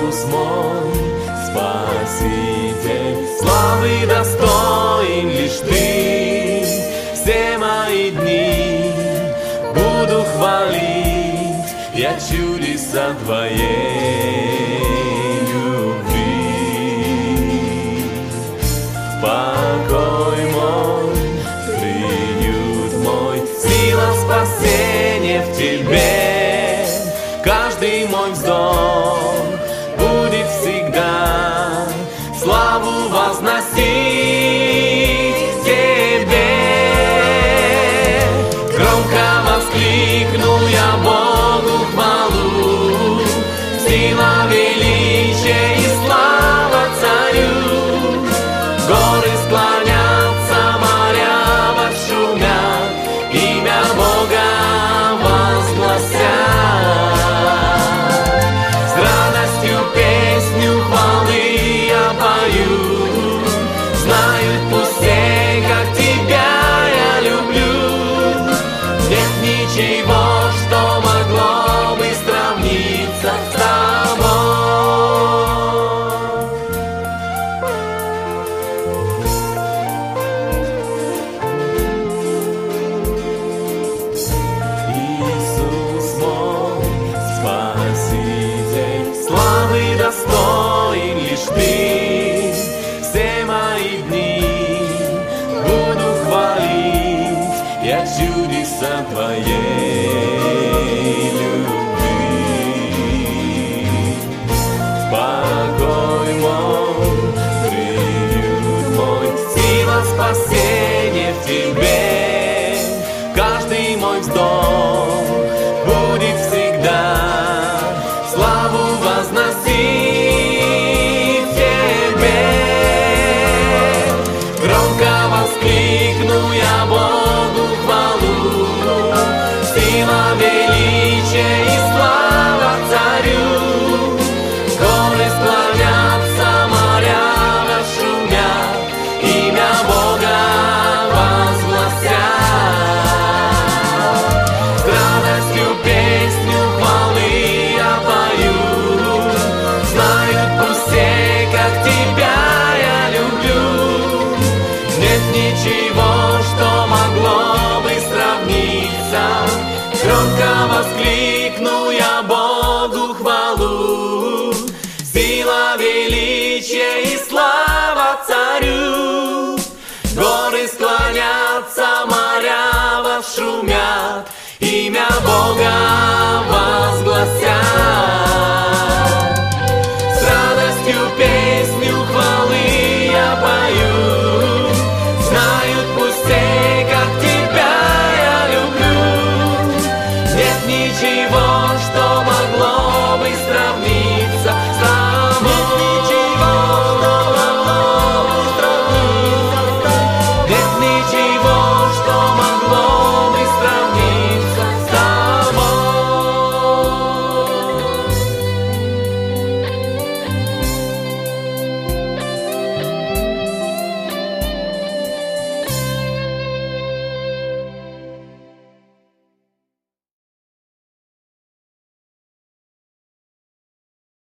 Иисус мой Спаситель, славы достоин лишь Ты. Все мои дни буду хвалить я чудеса Твоей любви. Покой мой, приют мой, сила спасения в Тебе. Каждый мой вздох будет всегда славу возносить Тебе. Громко воскликну я Богу хвалу, сила, величие и слава Царю. Горы склонятся, моря вошумят, имя Бога возгласят. С радостью песню хвалы я пою, знают пусть все, как Тебя я люблю. Нет ничего, что могло бы сравниться с Тобой. Иисус мой Спаситель, славы достоин лишь Ты. Все мои дни буду хвалить я чудеса Твоей любви. Покой мой, приют мой, сила спасения в Тебе. Каждый мой вздох будет всегда славу возносить Тебе. Громко воскликну я Богу хвалу, сила, величие и слава Царю. Горы склонятся, моря вошумят, имя Бога возгласят. С радостью песню хвалы я пою, знают пусть все, как Тебя я люблю. Нет ничего, что могло бы сравниться. Громко воскликну я Богу хвалу, сила, величие и слава Царю. Горы склонятся, моря вошумят, имя Бога